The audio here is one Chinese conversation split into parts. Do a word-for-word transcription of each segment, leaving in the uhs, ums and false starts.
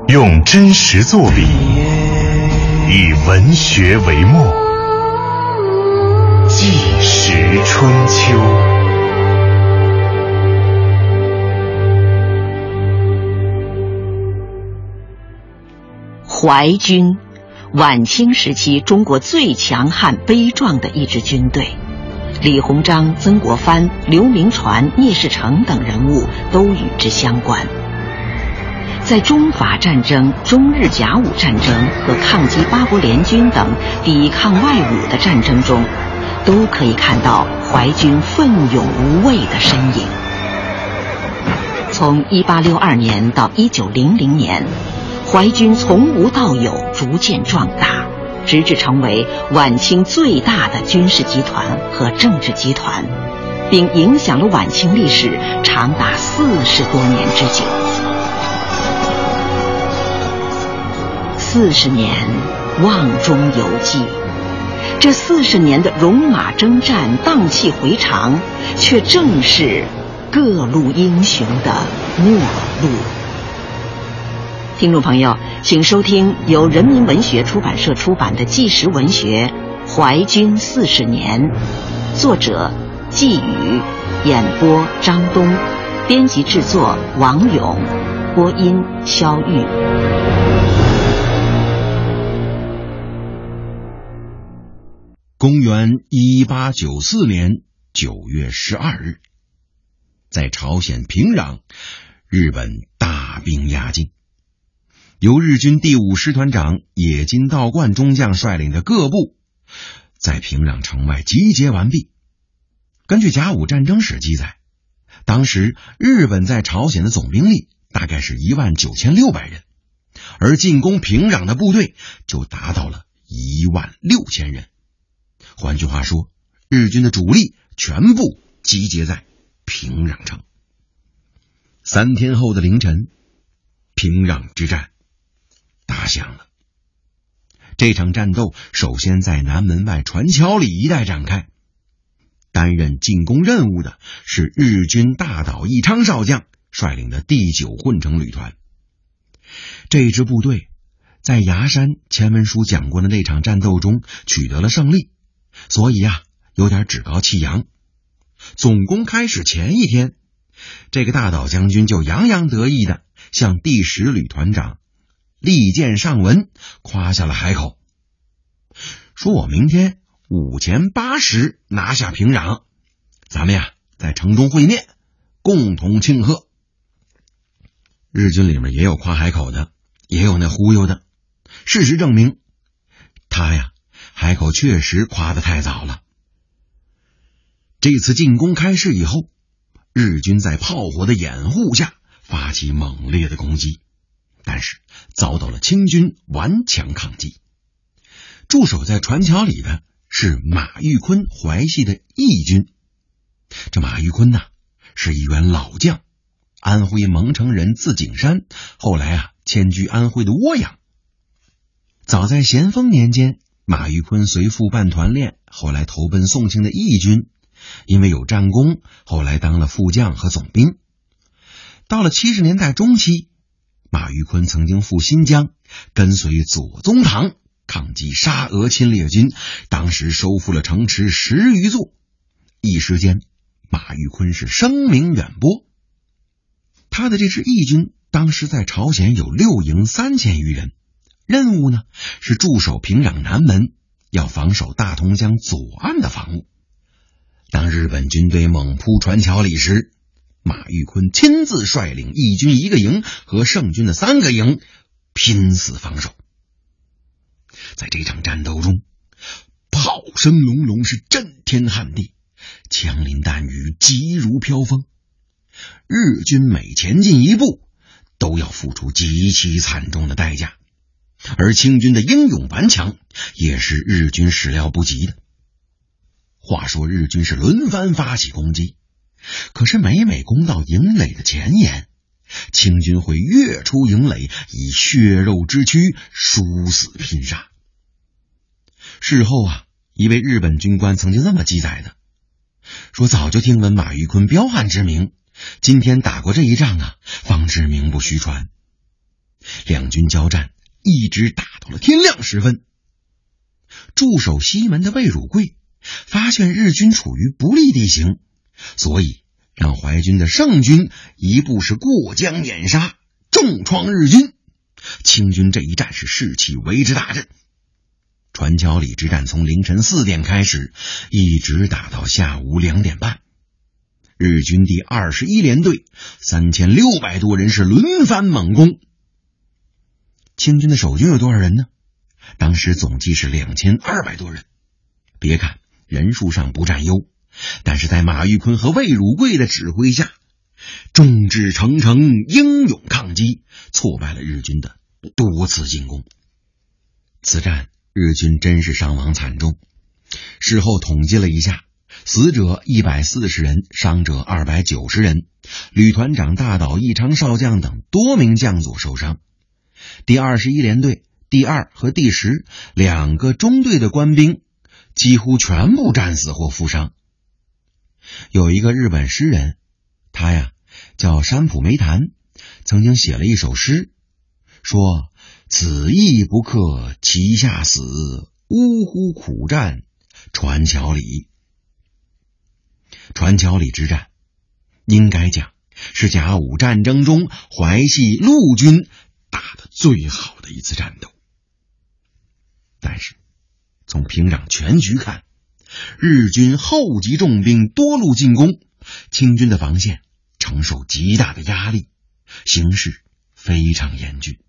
用真实作笔，以文学为墨，纪实春秋。 淮军，晚清时期中国最强悍悲壮的一支军队，李鸿章、曾国藩、刘铭传、聂士成等人物都与之相关。在中法战争、中日甲午战争和抗击八国联军等抵抗外侮的战争中，都可以看到淮军奋勇无畏的身影。从一八六二年到一九零零年，淮军从无到有，逐渐壮大，直至成为晚清最大的军事集团和政治集团，并影响了晚清历史长达四十多年之久。四十年望中犹记，这四十年的戎马征战、荡气回肠，却正是各路英雄的末路。听众朋友，请收听由人民文学出版社出版的纪实文学《淮军四十年》，作者季宇，演播张东，编辑制作王勇，播音肖玉。 公元一八九四年九月十二日，在朝鲜平壤，日本大兵压境。由日军第五师团长野津道观中将率领的各部在平壤城外集结完毕。根据甲午战争史记载，当时日本在朝鲜的总兵力大概是一万九千六百人，而进攻平壤的部队就达到了一万六千人。换句话说，日军的主力全部集结在平壤城。三天后的凌晨，平壤之战打响了。这场战斗首先在南门外船桥里一带展开，担任进攻任务的是日军大岛义昌少将率领的第九混成旅团。这支部队在崖山前文书讲过的那场战斗中取得了胜利，所以啊，有点趾高气扬。总攻开始前一天，这个大岛将军就洋洋得意地向第十旅团长利剑上文夸下了海口，说我明天午前八时拿下平壤，咱们呀在城中会面，共同庆贺。日军里面也有夸海口的，也有那忽悠的。事实证明，他呀海口确实夸得太早了。这次进攻开始以后，日军在炮火的掩护下发起猛烈的攻击，但是遭到了清军顽强抗击。驻守在船桥里的是马玉坤淮系的义军。这马玉坤呐，是一员老将，安徽蒙城人，字景山，后来啊迁居安徽的涡阳。早在咸丰年间，马玉坤随父办团练，后来投奔宋庆的义军，因为有战功，后来当了副将和总兵。到了七十年代中期，马玉坤曾经赴新疆，跟随左宗棠抗击沙俄侵略军，当时收复了城池十余座。一时间，马玉坤是声名远播。他的这支义军当时在朝鲜有六营三千余人，任务呢是驻守平壤南门，要防守大同江左岸的防务。当日本军队猛扑船桥里时，马玉坤亲自率领义军一个营和胜军的三个营拼死防守。在这场战斗中，炮声隆隆，是震天撼地，枪林弹雨，急如飘风。日军每前进一步，都要付出极其惨重的代价，而清军的英勇顽强也是日军始料不及的。话说日军是轮番发起攻击，可是每每攻到营垒的前沿，清军会跃出营垒，以血肉之躯殊死拼杀。事后啊，一位日本军官曾经这么记载的，说早就听闻马玉坤彪悍之名，今天打过这一仗啊，方知名不虚传。 两军交战一直打到了天亮时分。驻守西门的魏汝贵发现日军处于不利地形，所以让淮军的盛军一步是过江碾杀，重创日军。清军这一战是士气为之大振。船桥里之战从凌晨四点开始，一直打到下午两点半。日军第二十一联队三千六百多人是轮番猛攻。清军的守军有多少人呢？当时总计是两千二百多人。别看人数上不占优，但是在马玉坤和魏汝贵的指挥下，众志成城，英勇抗击，挫败了日军的多次进攻。此战日军真是伤亡惨重，事后统计了一下，死者一百四十人，伤者二百九十人，旅团长大岛义昌少将等多名将佐受伤。第二十一联队第二和第十两个中队的官兵几乎全部战死或负伤。有一个日本诗人，他呀叫山浦梅谈，曾经写了一首诗，说此亦不克其下死，呜呼苦战船桥里。船桥里之战应该讲是甲午战争中淮系陆军打得最好的一次战斗。但是从平壤全局看，日军后集重兵多路进攻，清军的防线承受极大的压力，形势非常严峻。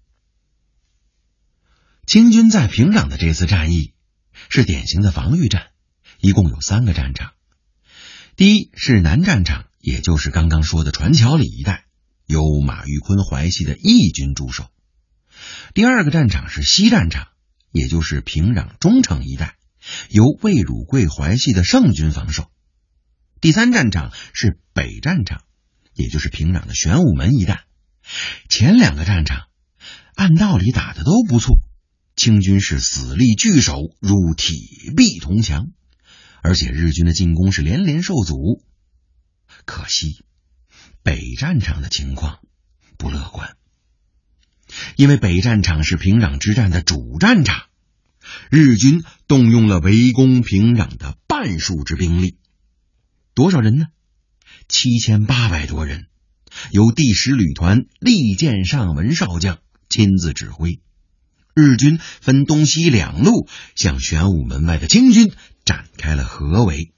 清军在平壤的这次战役是典型的防御战，一共有三个战场。第一是南战场，也就是刚刚说的船桥里一带，由马玉坤淮系的义军驻守。第二个战场是西战场，也就是平壤中城一带，由魏汝贵淮系的盛军防守。第三战场是北战场，也就是平壤的玄武门一带。前两个战场按道理打得都不错，清军是死力据守，如铁壁铜墙，而且日军的进攻是连连受阻。可惜北战场的情况不乐观，因为北战场是平壤之战的主战场，日军动用了围攻平壤的半数之兵力。多少人呢？七千八百多人，由第十旅团利剑上文少将亲自指挥。日军分东西两路向玄武门外的清军展开了合围。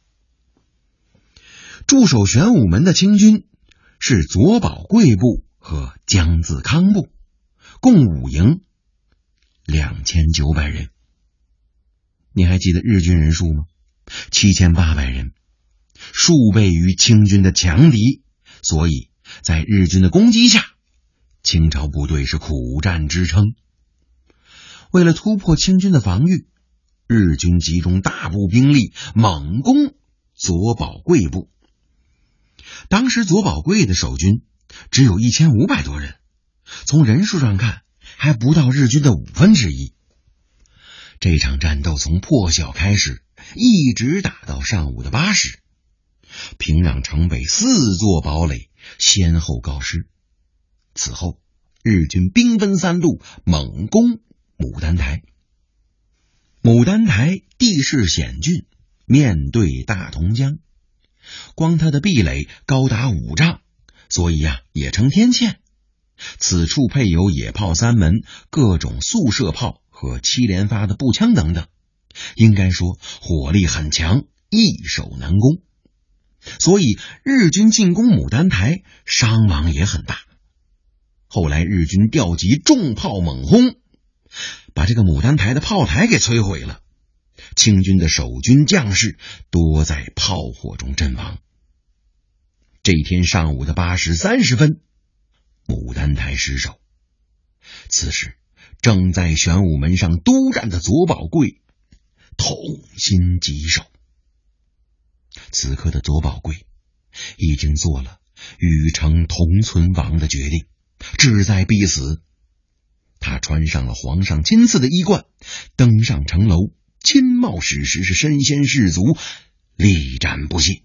驻守玄武门的清军是左保贵部和江自康部，共五营，两千九百人。你还记得日军人数吗？七千八百人，数倍于清军的强敌，所以在日军的攻击下，清朝部队是苦战支撑。为了突破清军的防御，日军集中大部兵力猛攻左保贵部。当时左保贵的守军只有一千五百多人，从人数上看还不到日军的五分之一。这场战斗从破晓开始，一直打到上午的八时。平壤城北四座堡垒先后告失。此后日军兵分三路猛攻牡丹台。牡丹台地势险峻，面对大同江，光它的壁垒高达五丈，所以呀、啊、也成天堑。此处配有野炮三门、各种速射炮和七连发的步枪等等，应该说火力很强，易守难攻。所以日军进攻牡丹台伤亡也很大。后来日军调集重炮猛轰，把这个牡丹台的炮台给摧毁了，清军的守军将士多在炮火中阵亡。这一天上午的八时三十分，牡丹台失守。此时正在玄武门上督战的左保贵痛心疾首。此刻的左保贵已经做了与城同存亡的决定，志在必死。他穿上了皇上亲赐的衣冠，登上城楼，亲冒矢石，是身先士卒，力战不懈。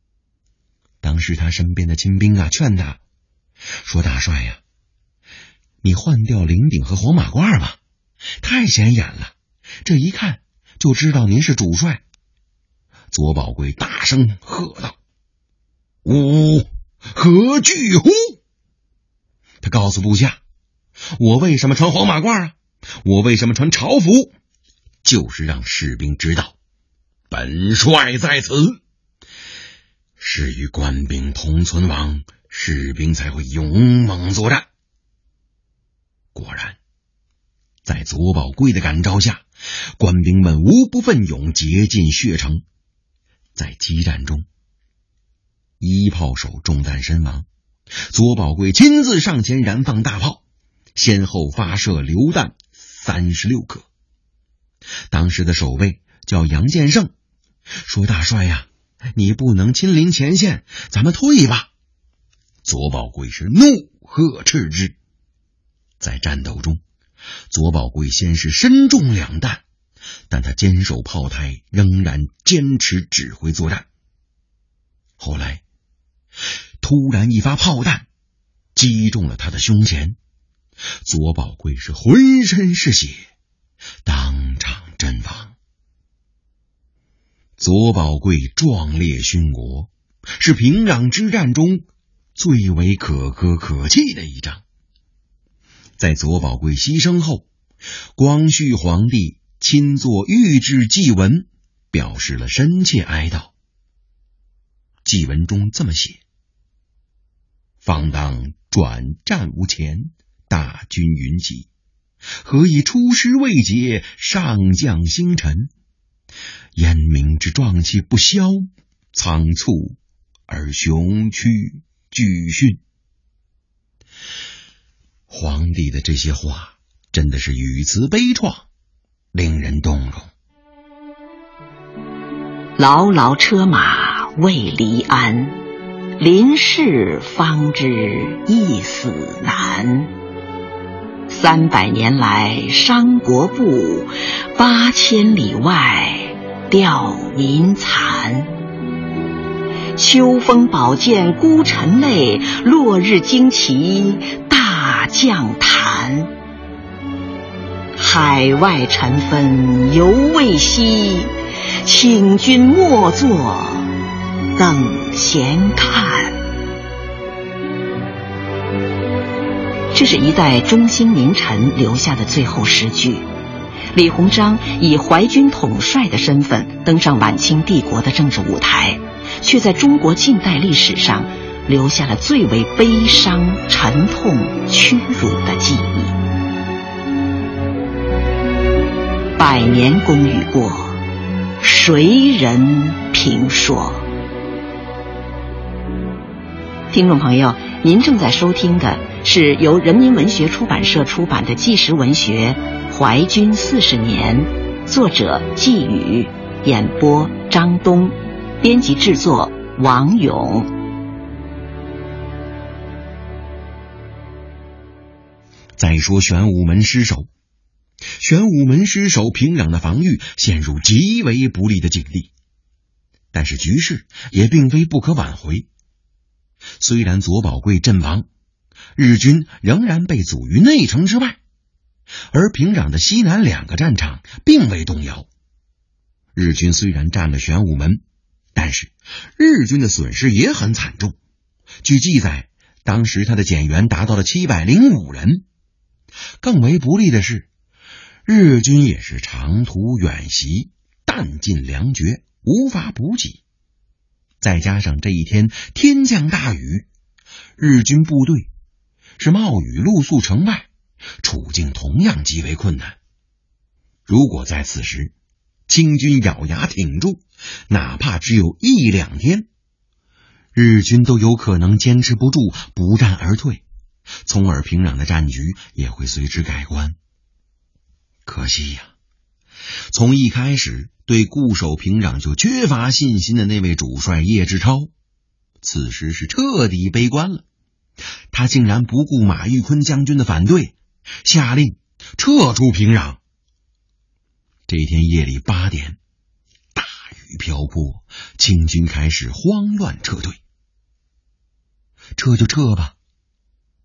当时他身边的亲兵啊劝他说，大帅呀， 你换掉领顶和黄马褂吧，太显眼了，这一看就知道您是主帅。左宝贵大声喝道：吾何惧乎？他告诉部下，我为什么穿黄马褂啊？我为什么穿朝服？就是让士兵知道本帅在此，是与官兵同存亡，士兵才会勇猛作战。果然，在左宝贵的感召下，官兵们无不奋勇，竭尽血诚。在激战中，一炮手中弹身亡，左宝贵亲自上前燃放大炮，先后发射榴弹三十六颗。当时的守卫叫杨建胜，说：大帅呀，你不能亲临前线，咱们退吧。左宝贵是怒喝斥之。在战斗中，左宝贵先是身中两弹，但他坚守炮台，仍然坚持指挥作战。后来突然一发炮弹击中了他的胸前，左宝贵是浑身是血，当场阵亡。左宝贵壮烈殉国，是平壤之战中最为可歌可泣的一章。在左宝贵牺牲后，光绪皇帝亲作御制祭文，表示了深切哀悼。祭文中这么写：方当转战无前，大军云集，何以出师未捷，上将星辰？燕明之壮气不消，仓促而雄躯俱殉。皇帝的这些话真的是语词悲怆，令人动容。 牢牢车马未离鞍，临事方知一死难。三百年来伤国不，八千里外吊民残。秋风宝剑孤臣泪，落日旌旗大将坛。海外尘纷犹未息，请君莫作等闲看。这是一代忠心名臣留下的最后诗句。李鸿章以淮军统帅的身份登上晚清帝国的政治舞台，却在中国近代历史上留下了最为悲伤、沉痛、屈辱的记忆。百年功与过，谁人评说？听众朋友，您正在收听的是由人民文学出版社出版的纪实文学《淮军四十年》，作者季宇，演播张东，编辑制作王勇。 再说玄武门失守，玄武门失守，平壤的防御陷入极为不利的境地。但是局势也并非不可挽回。虽然左宝贵阵亡，日军仍然被阻于内城之外，而平壤的西南两个战场并未动摇。日军虽然占了玄武门，但是日军的损失也很惨重。据记载，当时他的减员达到了七百零五人。更为不利的是，日军也是长途远袭，弹尽粮绝，无法补给。再加上这一天天降大雨，日军部队是冒雨露宿城外，处境同样极为困难。如果在此时清军咬牙挺住，哪怕只有一两天，日军都有可能坚持不住，不战而退，从而平壤的战局也会随之改观。可惜呀，从一开始对固守平壤就缺乏信心的那位主帅叶志超，此时是彻底悲观了。他竟然不顾马玉坤将军的反对，下令撤出平壤。这天夜里八点，大雨瓢泼，清军开始慌乱撤退。撤就撤吧，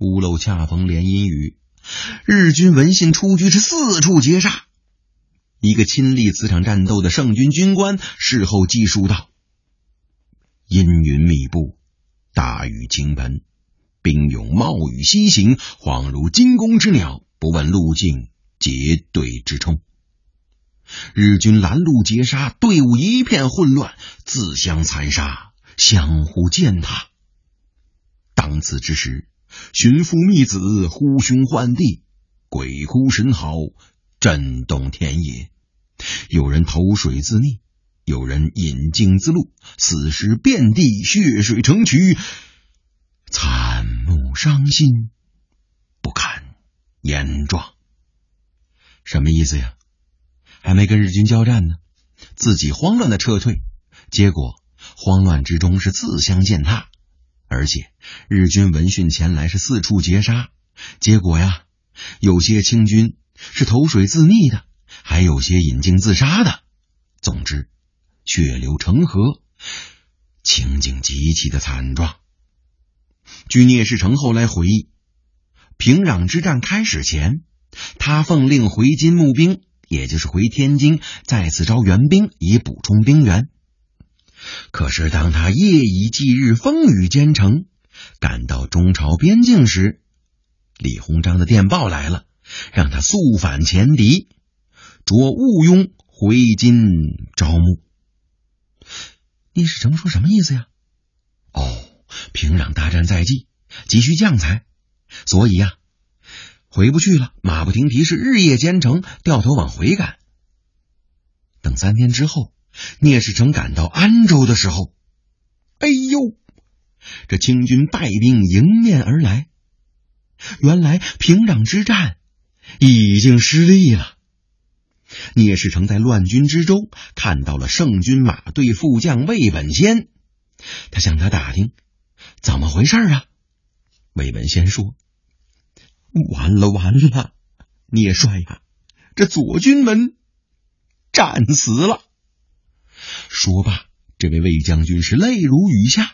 屋漏恰逢连阴雨，日军闻信出局，是四处截杀。一个亲历此场战斗的盛军军官事后记述道：阴云密布，大雨倾盆，兵勇冒雨西行，恍如惊弓之鸟，不问路径，结队直冲。日军拦路截杀，队伍一片混乱，自相残杀，相互践踏。当此之时，寻父觅子，呼兄唤弟，鬼哭神嚎，震动天野。有人投水自溺，有人引颈自戮，死尸遍地，血水成渠，惨目伤心，不堪言状。什么意思呀？还没跟日军交战呢，自己慌乱的撤退，结果慌乱之中是自相践踏，而且日军闻讯前来是四处截杀，结果呀，有些清军是投水自溺的，还有些引颈自杀的。总之，血流成河，情景极其的惨状。据聂士成后来回忆，平壤之战开始前，他奉令回津募兵，也就是回天津，再次招援兵以补充兵员。可是当他夜以继日，风雨兼程，赶到中朝边境时，李鸿章的电报来了，让他速返前敌，着务庸回津招募。聂士成说什么意思呀？哦，平壤大战在即，急需将才，所以呀，回不去了，马不停蹄，是日夜兼程，掉头往回赶。等三天之后，聂士成赶到安州的时候，哎呦，这清军败兵迎面而来，原来平壤之战已经失利了。聂士成在乱军之中看到了盛军马队副将魏本先，他向他打听怎么回事啊？魏本先说：完了完了，聂帅呀，这左军们战死了。说罢，这位魏将军是泪如雨下。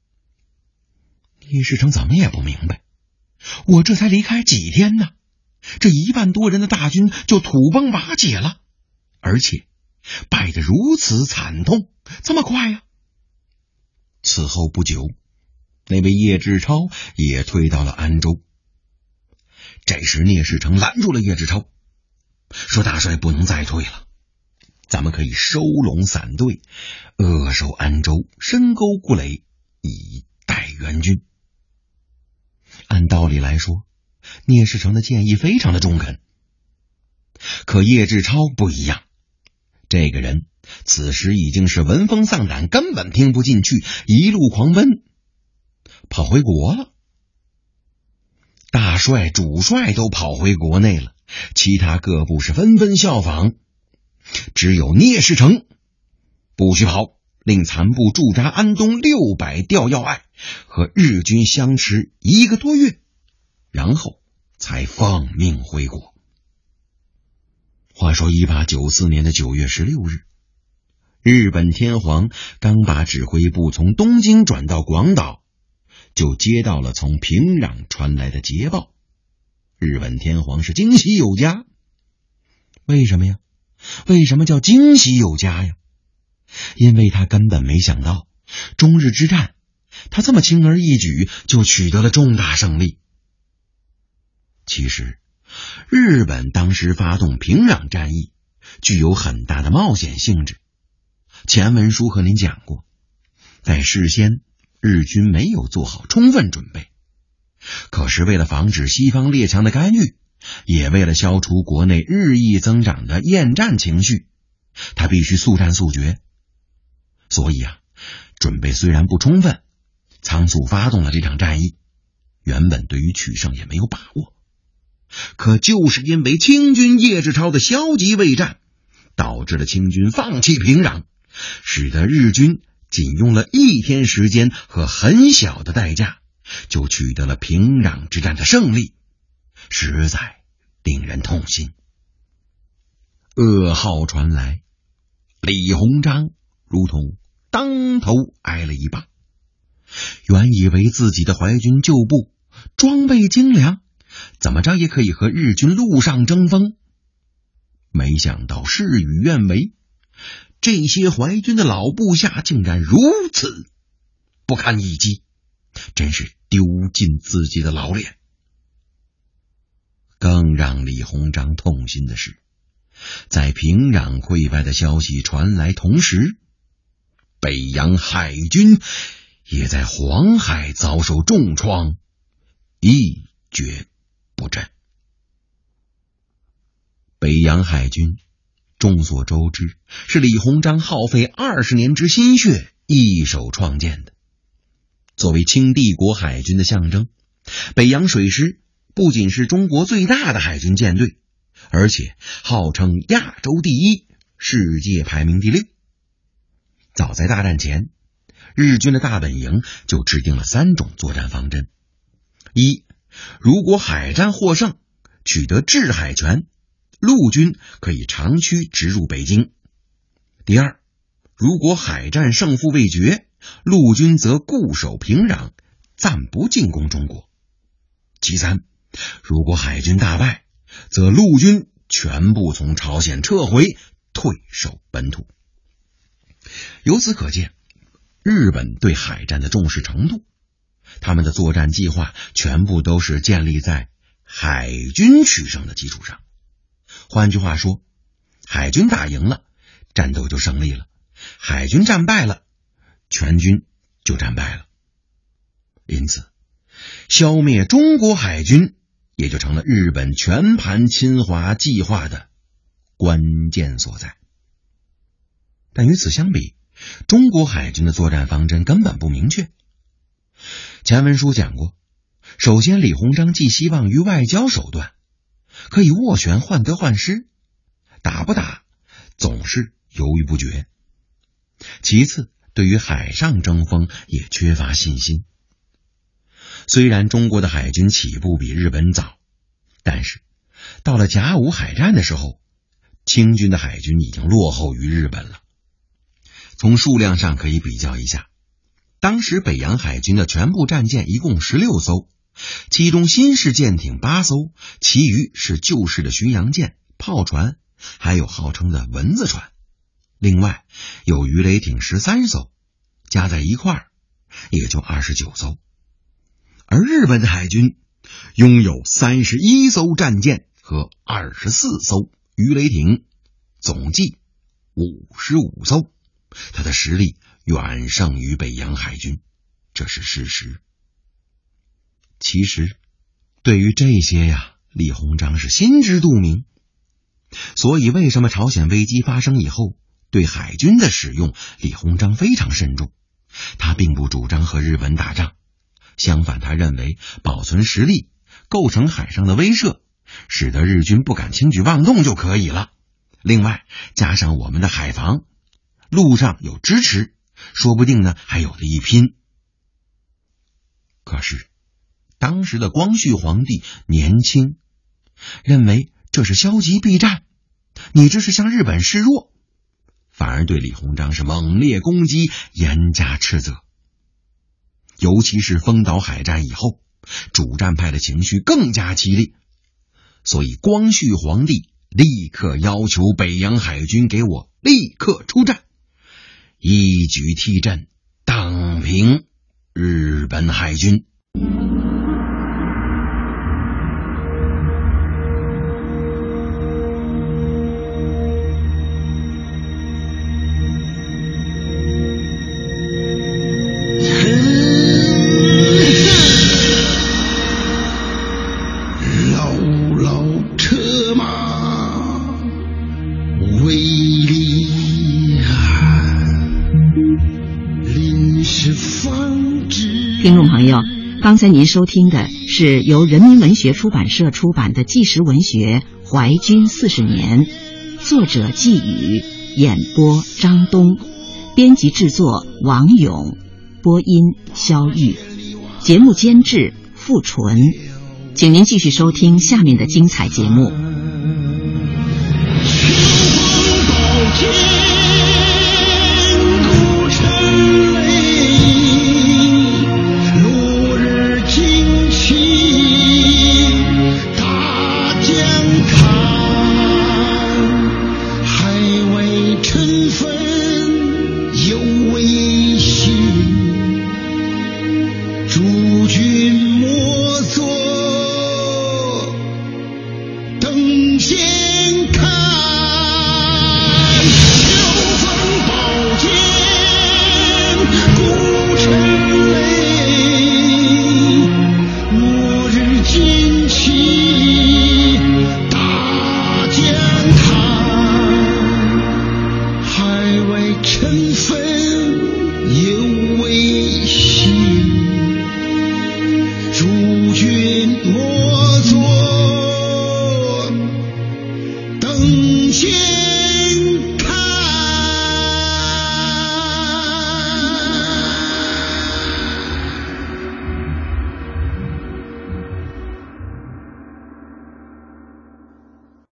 聂士成怎么也不明白，我这才离开几天呢，这一万多人的大军就土崩瓦解了，而且败得如此惨痛，这么快呀！此后不久，那位叶志超也退到了安州。这时聂士成拦住了叶志超，说：大帅不能再退了，咱们可以收拢散队，扼守安州，深沟固垒，以待援军。按道理来说，聂士成的建议非常的中肯，可叶志超不一样，这个人此时已经是闻风丧胆，根本听不进去，一路狂奔，跑回国了。大帅、主帅都跑回国内了，其他各部是纷纷效仿，只有聂士成不许跑，令残部驻扎安东六百吊要隘，和日军相持一个多月，然后才奉命回国。话说一八九四年的九月十六日，日本天皇刚把指挥部从东京转到广岛，就接到了从平壤传来的捷报。日本天皇是惊喜有加。为什么呀？为什么叫惊喜有加呀？因为他根本没想到中日之战，他这么轻而易举就取得了重大胜利。其实日本当时发动平壤战役具有很大的冒险性质，前文书和您讲过，在事先日军没有做好充分准备，可是为了防止西方列强的干预，也为了消除国内日益增长的厌战情绪，他必须速战速决。所以啊，准备虽然不充分，仓促发动了这场战役，原本对于取胜也没有把握。可就是因为清军叶志超的消极未战，导致了清军放弃平壤，使得日军仅用了一天时间和很小的代价，就取得了平壤之战的胜利，实在令人痛心。噩耗传来，李鸿章如同当头挨了一棒。原以为自己的淮军旧部装备精良，怎么着也可以和日军陆上争锋。没想到事与愿违，这些淮军的老部下竟然如此不堪一击，真是丢尽自己的老脸。更让李鸿章痛心的是，在平壤溃败的消息传来同时，北洋海军也在黄海遭受重创，一蹶不振。北洋海军众所周知，是李鸿章耗费二十年之心血一手创建的。作为清帝国海军的象征，北洋水师不仅是中国最大的海军舰队，而且号称亚洲第一，世界排名第六。早在大战前，日军的大本营就制定了三种作战方针：一，如果海战获胜，取得制海权，陆军可以长驱直入北京；第二，如果海战胜负未决，陆军则固守平壤，暂不进攻中国；其三，如果海军大败，则陆军全部从朝鲜撤回，退守本土。由此可见，日本对海战的重视程度，他们的作战计划全部都是建立在海军取胜的基础上。换句话说，海军打赢了，战斗就胜利了；海军战败了，全军就战败了。因此，消灭中国海军也就成了日本全盘侵华计划的关键所在。但与此相比，中国海军的作战方针根本不明确。前文书讲过，首先李鸿章寄希望于外交手段，可以斡旋患得患失，打不打总是犹豫不决。其次，对于海上争锋也缺乏信心。虽然中国的海军起步比日本早，但是到了甲午海战的时候，清军的海军已经落后于日本了。从数量上可以比较一下，当时北洋海军的全部战舰一共十六艘，其中新式舰艇八艘，其余是旧式的巡洋舰、炮船，还有号称的蚊子船。另外有鱼雷艇十三艘，加在一块儿也就二十九艘。而日本的海军拥有三十一艘战舰和二十四艘鱼雷艇，总计五十五艘，他的实力远胜于北洋海军，这是事实。其实对于这些呀，李鸿章是心知肚明。所以为什么朝鲜危机发生以后，对海军的使用李鸿章非常慎重？他并不主张和日本打仗，相反他认为保存实力，构成海上的威慑，使得日军不敢轻举妄动就可以了。另外加上我们的海防，陆上有支持，说不定呢还有的一拼。可是当时的光绪皇帝年轻，认为这是消极避战，你这是向日本示弱，反而对李鸿章是猛烈攻击，严加斥责。尤其是丰岛海战以后，主战派的情绪更加激烈，所以光绪皇帝立刻要求北洋海军给我立刻出战，一举替阵，荡平日本海军。 听众朋友，刚才您收听的是由人民文学出版社出版的纪实文学《淮军四十年》，作者季宇，演播张东，编辑制作王勇，播音肖玉，节目监制付纯。请您继续收听下面的精彩节目。